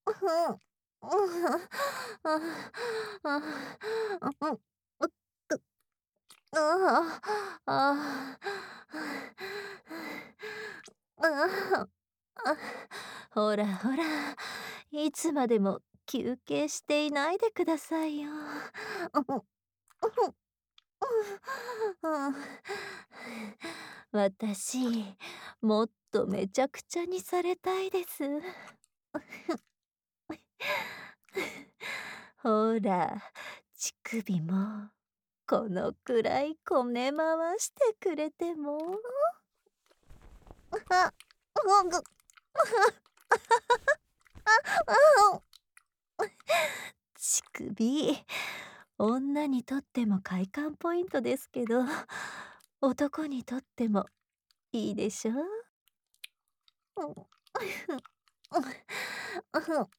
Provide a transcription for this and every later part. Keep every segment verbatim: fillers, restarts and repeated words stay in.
ふん。うん、ああ、ああ、うん、うっく、ああ、ああ、ああ、あ、ほらほら、いつまでも休憩していないでくださいよ。うふん、うふん、うん。私、もっとめちゃくちゃにされたいです。ほら、乳首もこのくらいこね回してくれても。あ、うぐ。あ、あ乳首、女にとっても快感ポイントですけど、男にとってもいいでしょう？うん。うん。うふん。う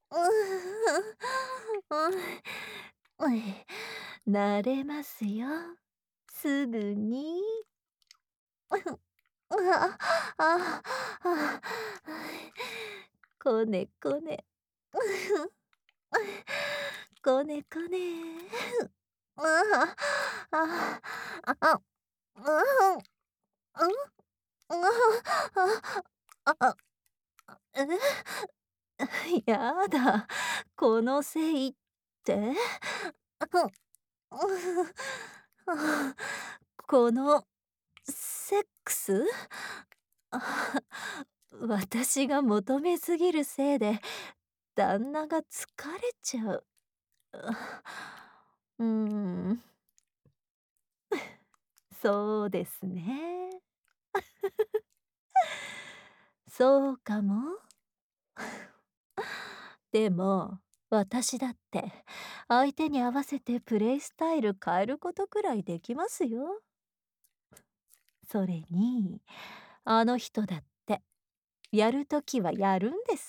うん。うん。慣れますよ、すぐに。うふん。うわ、ああ、ああ、こねこね。うふん。こねこね。ああ、ああ、あ、あ、うふん。うん？ああ、ああ、え？やだ、このせいって？ふん。このセックス？あ、私が求めすぎるせいで、旦那が疲れちゃう。うーん。そうですね。そうかも。でも、私だって相手に合わせてプレイスタイル変えることくらいできますよ。それに、あの人だって、やるときはやるんです。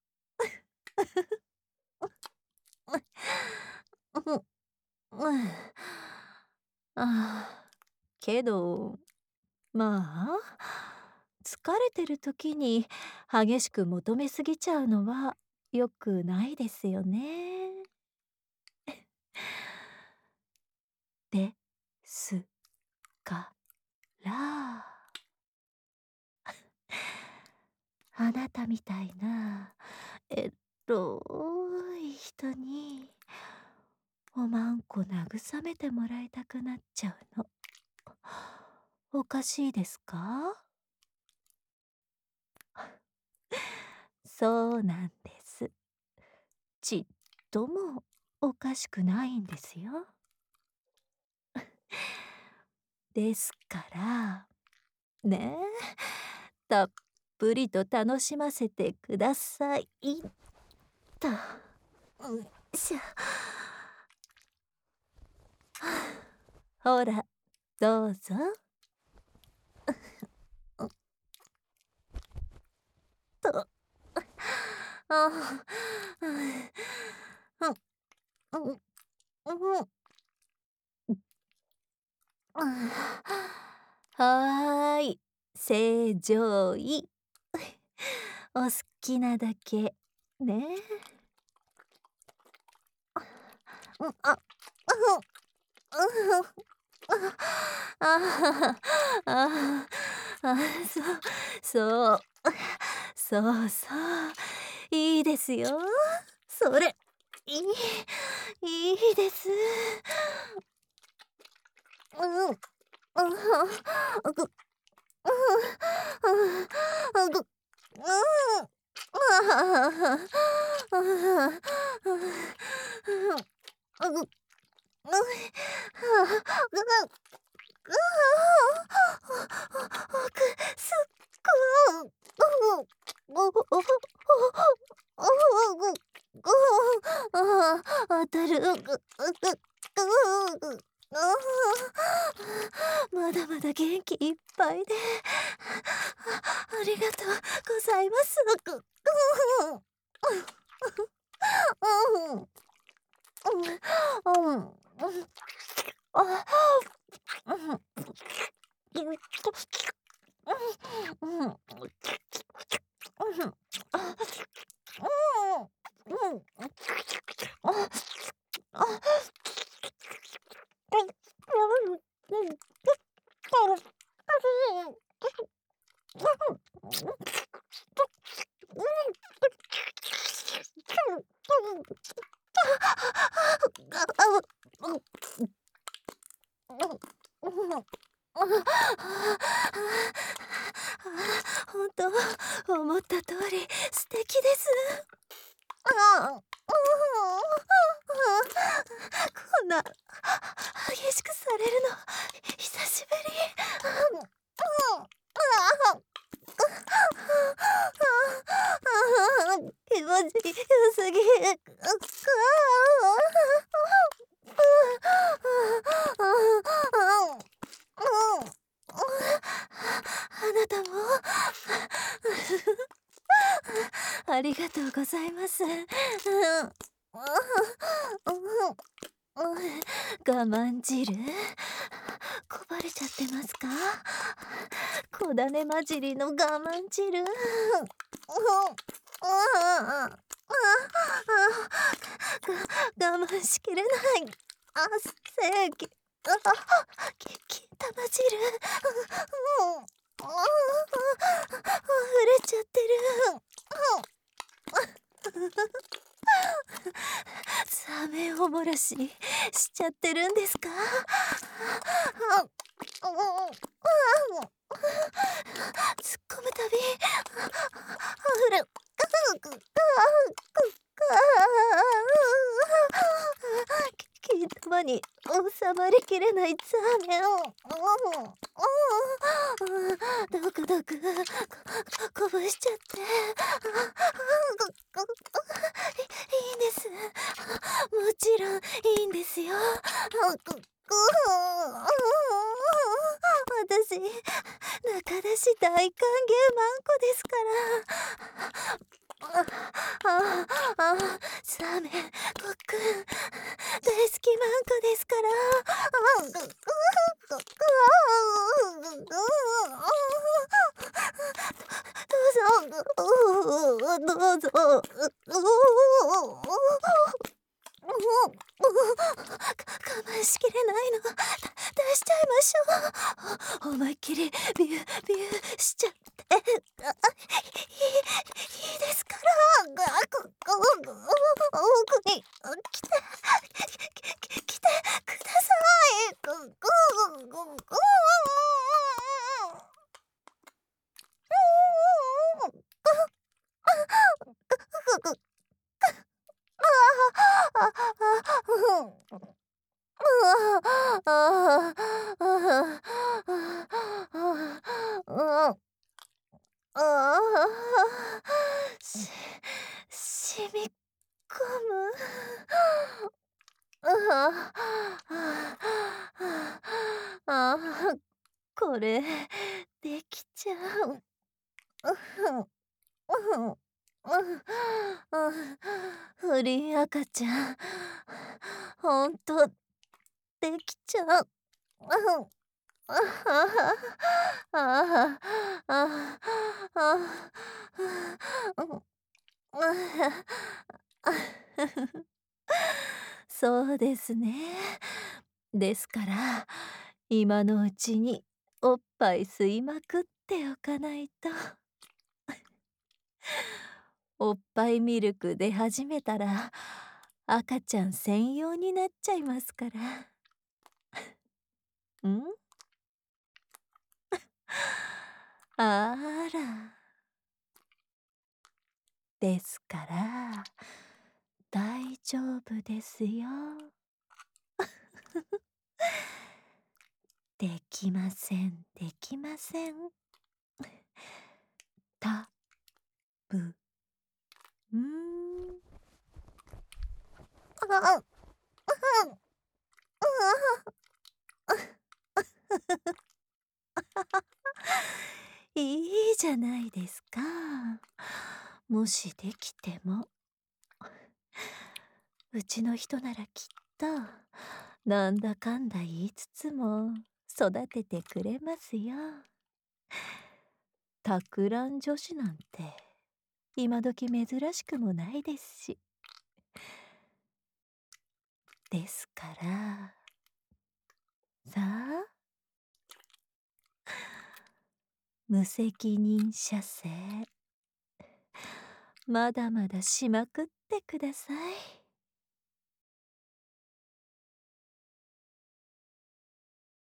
うふん。うん。ああ、けど、まあ、疲れてる時に激しく求めすぎちゃうのは良くないですよね。ですから、あなたみたいなエロい人におまんこ慰めてもらいたくなっちゃうの。おかしいですか？そうなんです。ちっともおかしくないんですよ。ですから、ねえ、たっぷりと楽しませてくださいと。うん、しょ。ほら、どうぞ。うん。と。ああ、うん。うん。うん。はーい、正常位。お好きなだけ、ね。うん、あ、うふん。うふん。ああ、ああ、ああ、そう、そう、そうそう、いいですよ。それ、いい、いいです。うん、うん、あぐ、うん、あぐ、うん、ああ、あぐ、うん、あ、ぐぐ、ぐあ、あく、すっご、うご、ご、おおぐ、ぐ、ああ、当たる、ぐ、ぐ、ぐ、ぐ、ああ、まだまだ元気いっぱいで、あ、ありがとうございます。ぐ、ぐ、うん、うん、うん、うん、あ、うん、うん、うん、うん、あ、うん。 素敵です。ああ、こんな激しくされるの久しぶり。気持ちよすぎ。あなたもありがとうございます。我慢汁こぼれちゃってますか？こだね混じりの我慢汁。我慢しきれない。あ、正義。き金玉汁。溢れちゃってる。サメおもらししちゃってるんですか？突っ込むたび溢れ金玉に収まりきれないザーメンをドクドクこぼしちゃっていいんです。もちろんいいんですよ。私仲出し大歓迎マンコですから。ああ、サメごっくん大好きマンコですから。どうぞどうぞ。我慢しきれないの出しちゃいましょう。思いっきりビュービューしちゃっていいいいですから。奥に来て来てください。し、染み込む。ああ、これできちゃう。不倫赤ちゃんほんとできちゃう。あああそうですね。ですから今のうちにおっぱい吸いまくっておかないと。おっぱいミルク出始めたら赤ちゃん専用になっちゃいますから。ん？あら。ですから大丈夫ですよ。できませんできません。たぶん。いいじゃないですか。もしできてもうちの人ならきっとなんだかんだ言いつつも育ててくれますよ。たくらん女子なんて今時珍しくもないですし。ですからさあ無責任射精まだまだしまくってください。